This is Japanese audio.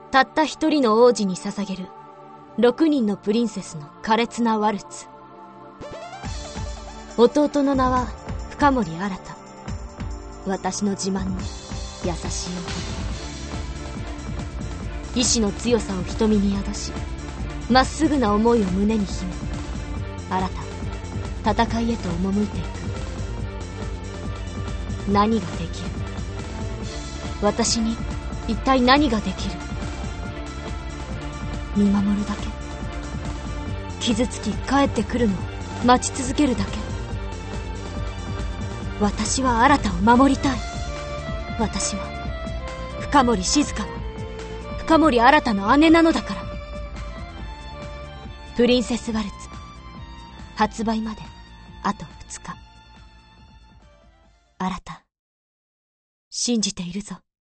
たった一人の王子に捧げる6人のプリンセスの苛烈なワルツ。弟の名は深森新。私の自慢の優しい男。意志の強さを瞳に宿し、まっすぐな思いを胸に秘め、新戦いへと赴いていく。何ができる？私に一体何ができる？見守るだけ。傷つき帰ってくるのを待ち続けるだけ。私は新を守りたい。私は深森静香の深森新の姉なのだから。プリンセスワルツ、発売まであと2日。新、信じているぞ。